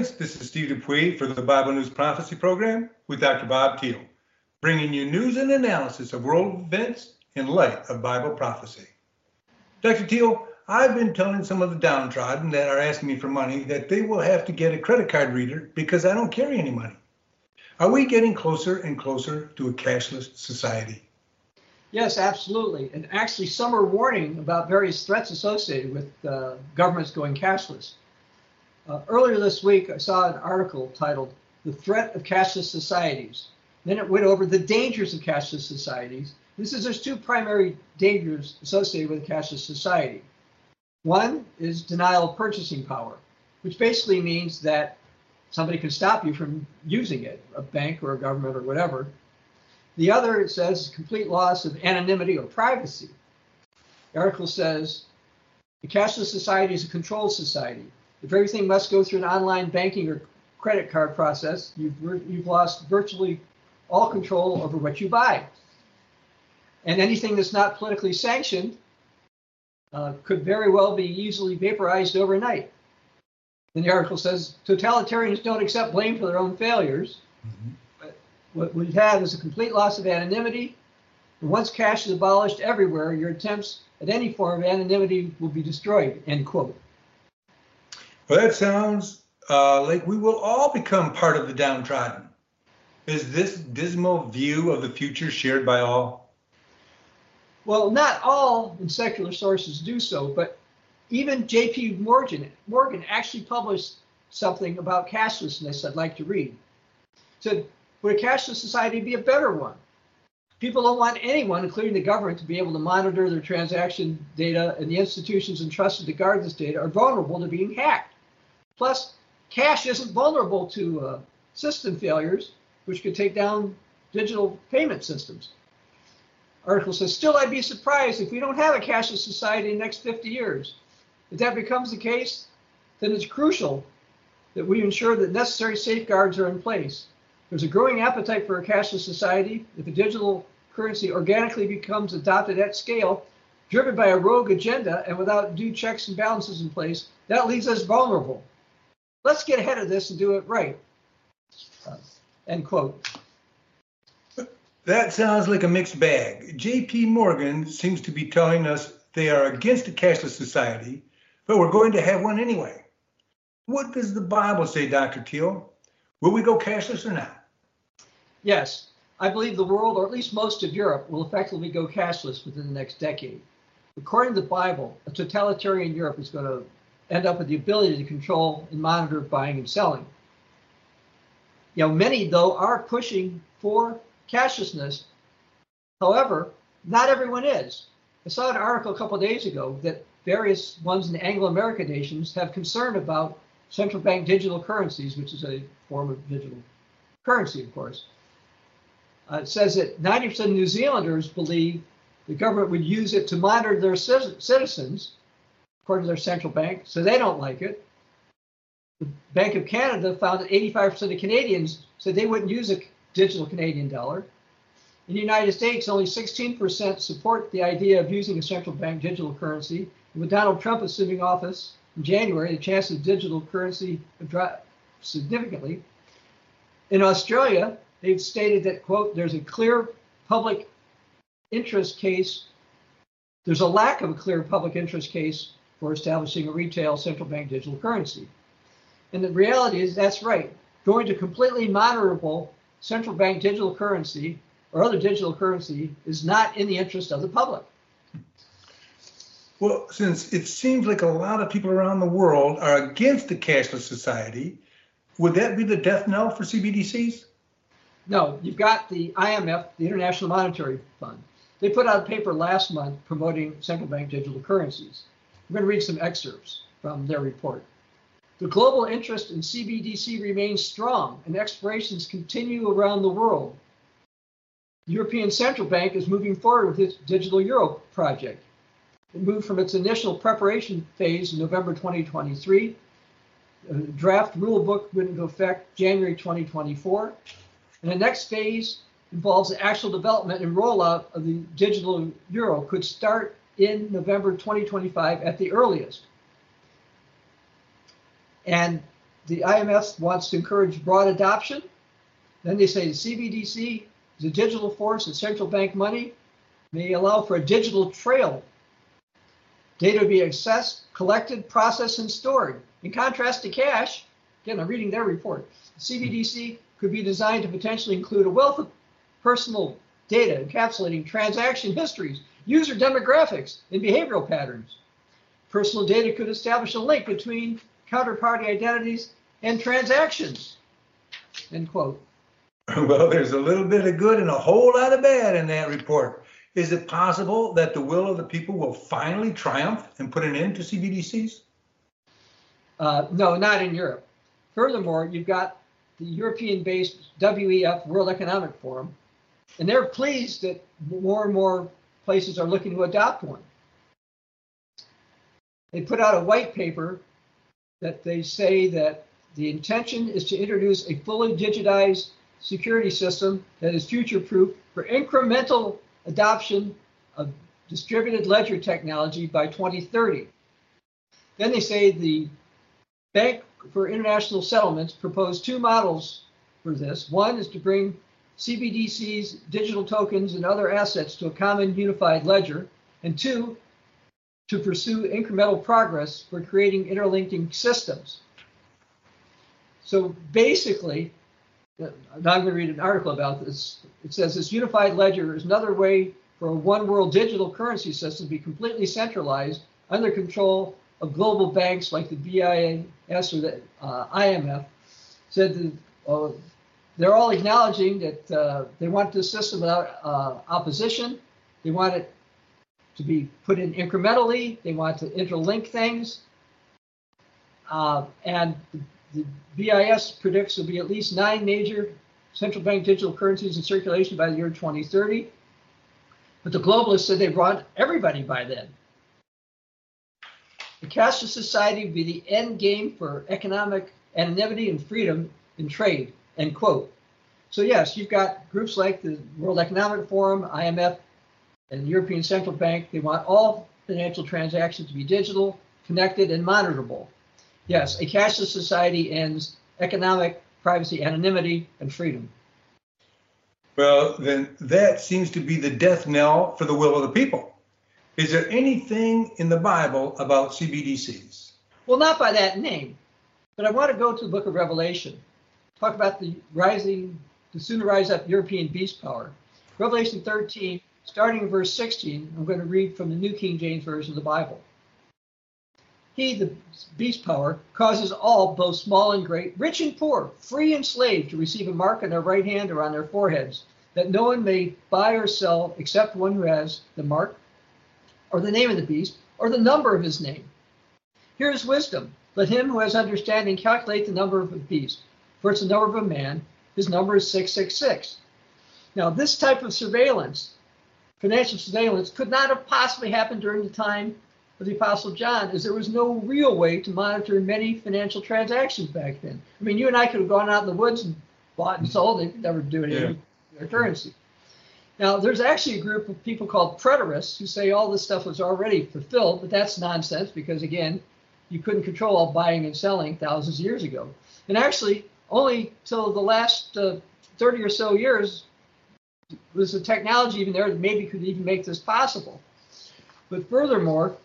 friends, this is Steve Dupuis for the Bible News Prophecy Program with Dr. Bob Thiel, bringing you news and analysis of world events in light of Bible prophecy. Dr. Thiel, I've been telling some of the downtrodden that are asking me for money that they will have to get a credit card reader because I don't carry any money. Are we getting closer and closer to a cashless society? Yes, absolutely. And actually, some are warning about various threats associated with governments going cashless. Earlier this week, I saw an article titled "The Threat of Cashless Societies." Then it went over the dangers of cashless societies. There's two primary dangers associated with a cashless society. One is denial of purchasing power, which basically means that somebody can stop you from using it, a bank or a government or whatever. The other, it says, complete loss of anonymity or privacy. The article says, the cashless society is a controlled society. If everything must go through an online banking or credit card process, you've lost virtually all control over what you buy. And anything that's not politically sanctioned could very well be easily vaporized overnight. And the article says, totalitarians don't accept blame for their own failures. What we have is a complete loss of anonymity. And once cash is abolished everywhere, your attempts at any form of anonymity will be destroyed, end quote. Well, that sounds like we will all become part of the downtrodden. Is this dismal view of the future shared by all? Well, not all in secular sources do so, but even J.P. Morgan actually published something about cashlessness I'd like to read. It said, would a cashless society be a better one? People don't want anyone, including the government, to be able to monitor their transaction data, and the institutions entrusted to guard this data are vulnerable to being hacked. Plus, cash isn't vulnerable to system failures, which could take down digital payment systems. Article says, still, I'd be surprised if we don't have a cashless society in the next 50 years. If that becomes the case, then it's crucial that we ensure that necessary safeguards are in place. There's a growing appetite for a cashless society. If a digital currency organically becomes adopted at scale, driven by a rogue agenda and without due checks and balances in place, that leaves us vulnerable. Let's get ahead of this and do it right. End quote. That sounds like a mixed bag. J.P. Morgan seems to be telling us they are against a cashless society, but we're going to have one anyway. What does the Bible say, Dr. Thiel? Will we go cashless or not? Yes, I believe the world, or at least most of Europe, will effectively go cashless within the next decade. According to the Bible, a totalitarian Europe is going to end up with the ability to control and monitor buying and selling. Many, though, are pushing for cashlessness. However, not everyone is. I saw an article a couple of days ago that various ones in the Anglo-American nations have concern about central bank digital currencies, which is a form of digital currency, of course. It says that 90% of New Zealanders believe the government would use it to monitor their citizens, according to their central bank, so they don't like it. The Bank of Canada found that 85% of Canadians said they wouldn't use a digital Canadian dollar. In the United States, only 16% support the idea of using a central bank digital currency. And with Donald Trump assuming office in January, the chance of digital currency have dropped significantly. In Australia, they've stated that, quote, there's a clear public interest case. There's a lack of a clear public interest case for establishing a retail central bank digital currency. And the reality is that's right. Going to completely monitorable central bank digital currency or other digital currency is not in the interest of the public. Well, since it seems like a lot of people around the world are against the cashless society, would that be the death knell for CBDCs? No, you've got the IMF, the International Monetary Fund. They put out a paper last month promoting central bank digital currencies. I'm going to read some excerpts from their report. The global interest in CBDC remains strong and explorations continue around the world. The European Central Bank is moving forward with its digital euro project. It moved from its initial preparation phase in November 2023. The draft rule book went into effect January 2024. And the next phase involves the actual development and rollout of the digital euro could start in November 2025 at the earliest. And the IMF wants to encourage broad adoption. Then they say the CBDC is a digital force and central bank money may allow for a digital trail. Data to be accessed, collected, processed, and stored. In contrast to cash, again, I'm reading their report, CBDC could be designed to potentially include a wealth of personal data encapsulating transaction histories, user demographics, and behavioral patterns. Personal data could establish a link between counterparty identities and transactions, end quote. Well, there's a little bit of good and a whole lot of bad in that report. Is it possible that the will of the people will finally triumph and put an end to CBDCs? No, not in Europe. Furthermore, you've got the European-based WEF, World Economic Forum, and they're pleased that more and more places are looking to adopt one. They put out a white paper that they say that the intention is to introduce a fully digitized security system that is future-proof for incremental adoption of distributed ledger technology by 2030. Then they say the Bank for International Settlements proposed two models for this. One is to bring CBDCs, digital tokens, and other assets to a common unified ledger. And two, to pursue incremental progress for creating interlinking systems. So basically, now I'm going to read an article about this. It says this unified ledger is another way for a one world digital currency system to be completely centralized under control of global banks like the BIS or the IMF. Said that, they're all acknowledging that they want this system without opposition. They want it to be put in incrementally. They want to interlink things. And the BIS predicts there'll be at least 9 major central bank digital currencies in circulation by the year 2030. But the globalists said they want everybody by then. The cashless society would be the end game for economic anonymity and freedom in trade, end quote. So yes, you've got groups like the World Economic Forum, IMF, and the European Central Bank. They want all financial transactions to be digital, connected, and monitorable. Yes, a cashless society ends economic, privacy, anonymity, and freedom. Well, then that seems to be the death knell for the will of the people. Is there anything in the Bible about CBDCs? Well, not by that name, but I want to go to the book of Revelation, talk about the soon to rise up European beast power. Revelation 13, starting in verse 16, I'm going to read from the New King James Version of the Bible. He, the beast power, causes all, both small and great, rich and poor, free and slave, to receive a mark on their right hand or on their foreheads, that no one may buy or sell except one who has the mark, or the name of the beast, or the number of his name. Here is wisdom. Let him who has understanding calculate the number of a beast, for it's the number of a man. His number is 666. Now, this type of surveillance, financial surveillance, could not have possibly happened during the time of the Apostle John, as there was no real way to monitor many financial transactions back then. I mean, you and I could have gone out in the woods and bought and sold. They could never do anything with their currency. Now, there's actually a group of people called preterists who say all this stuff was already fulfilled, but that's nonsense because, again, you couldn't control all buying and selling thousands of years ago. And actually, only till the last 30 or so years was the technology even there that maybe could even make this possible. But furthermore,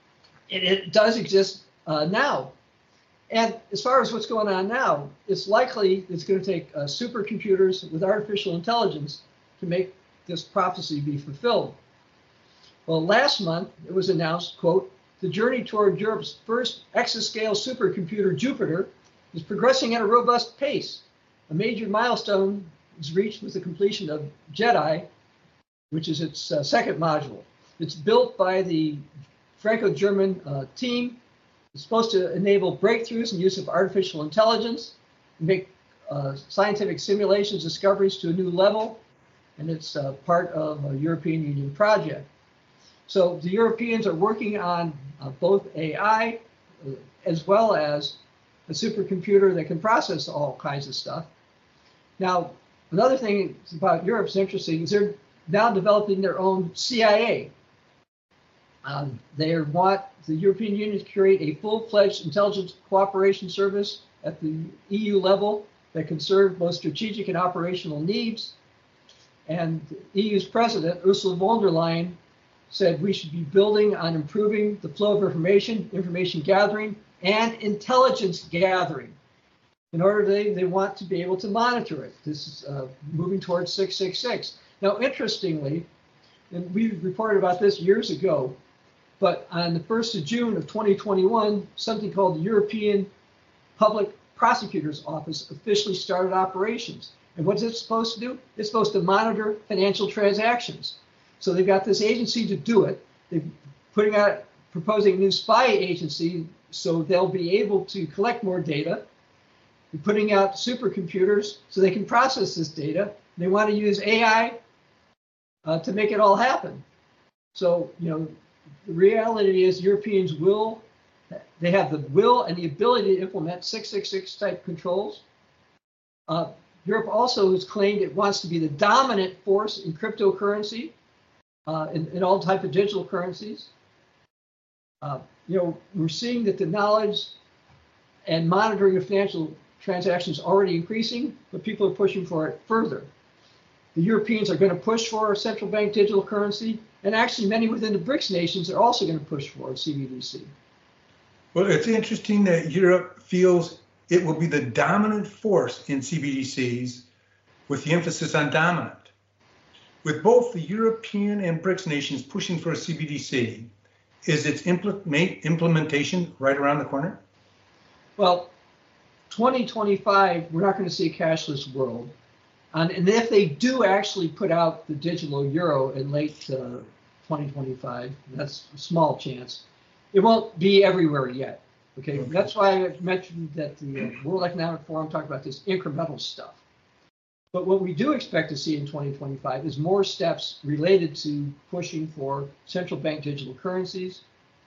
it does exist now. And as far as what's going on now, it's likely it's going to take supercomputers with artificial intelligence to make this prophecy be fulfilled. Well, last month it was announced, quote, the journey toward Europe's first exascale supercomputer, Jupiter, is progressing at a robust pace. A major milestone is reached with the completion of JEDI, which is its second module. It's built by the Franco-German team. It's supposed to enable breakthroughs in use of artificial intelligence, make scientific simulations discoveries to a new level, and it's part of a European Union project. So the Europeans are working on both AI as well as a supercomputer that can process all kinds of stuff. Now, another thing about Europe is interesting is they're now developing their own CIA. They want the European Union to create a full-fledged intelligence cooperation service at the EU level that can serve both strategic and operational needs. And the EU's president, Ursula von der Leyen, said we should be building on improving the flow of information gathering, and intelligence gathering. In order, they want to be able to monitor it. This is moving towards 666. Now, interestingly, and we reported about this years ago, but on the 1st of June of 2021, something called the European Public Prosecutor's Office officially started operations. And what's it supposed to do? It's supposed to monitor financial transactions. So they've got this agency to do it. They're proposing a new spy agency, so they'll be able to collect more data. They're putting out supercomputers so they can process this data. They want to use AI to make it all happen. So, the reality is Europeans they have the will and the ability to implement 666 type controls. Europe also has claimed it wants to be the dominant force in cryptocurrency, in all type of digital currencies. We're seeing that the knowledge and monitoring of financial transactions is already increasing, but people are pushing for it further. The Europeans are going to push for a central bank digital currency, and actually many within the BRICS nations are also going to push for a CBDC. Well, it's interesting that Europe feels it will be the dominant force in CBDCs, with the emphasis on dominant. With both the European and BRICS nations pushing for a CBDC, is its implementation right around the corner? Well, 2025, we're not going to see a cashless world. And if they do actually put out the digital euro in late 2025, that's a small chance, it won't be everywhere yet. Okay, that's why I mentioned that the World Economic Forum talked about this incremental stuff. But what we do expect to see in 2025 is more steps related to pushing for central bank digital currencies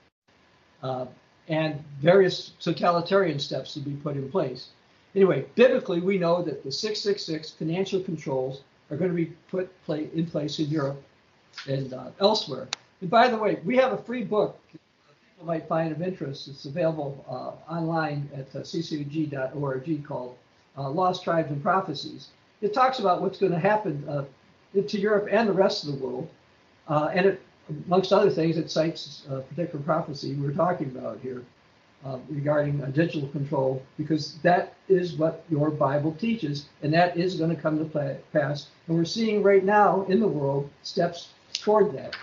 and various totalitarian steps to be put in place. Anyway, biblically, we know that the 666 financial controls are going to be put in place in Europe and elsewhere. And by the way, we have a free book people might find of interest. It's available online at ccog.org called Lost Tribes and Prophecies. It talks about what's going to happen to Europe and the rest of the world. And it, amongst other things, it cites a particular prophecy we're talking about here regarding digital control, because that is what your Bible teaches, and that is going to come to pass. And we're seeing right now in the world steps toward that.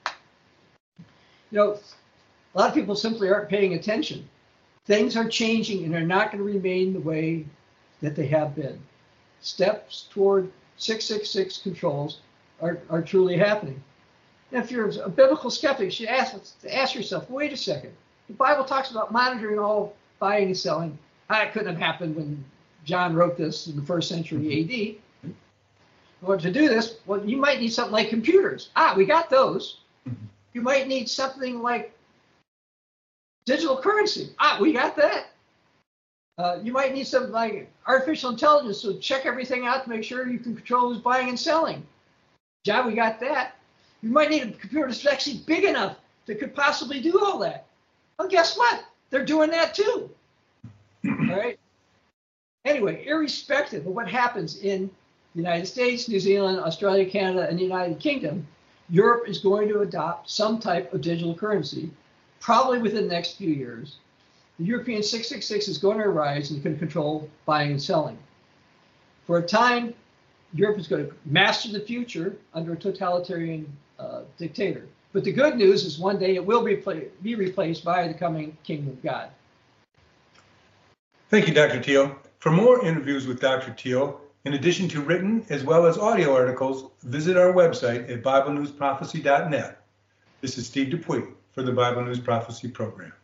A lot of people simply aren't paying attention. Things are changing and are not going to remain the way that they have been. Steps toward 666 controls are truly happening. And if you're a biblical skeptic, you should ask yourself, wait a second. The Bible talks about monitoring all buying and selling. It couldn't have happened when John wrote this in the 1st century AD. Well, to do this, you might need something like computers. We got those. You might need something like digital currency. We got that. You might need something like artificial intelligence to check everything out to make sure you can control who's buying and selling. We got that. You might need a computer that's actually big enough that could possibly do all that. Well, guess what? They're doing that too. All right. Anyway, irrespective of what happens in the United States, New Zealand, Australia, Canada, and the United Kingdom, Europe is going to adopt some type of digital currency, probably within the next few years. The European 666 is going to arise and can control buying and selling. For a time, Europe is going to master the future under a totalitarian dictator. But the good news is one day it will be replaced by the coming kingdom of God. Thank you, Dr. Teal. For more interviews with Dr. Teal, in addition to written as well as audio articles, visit our website at BibleNewsProphecy.net. This is Steve Dupuy for the Bible News Prophecy Program.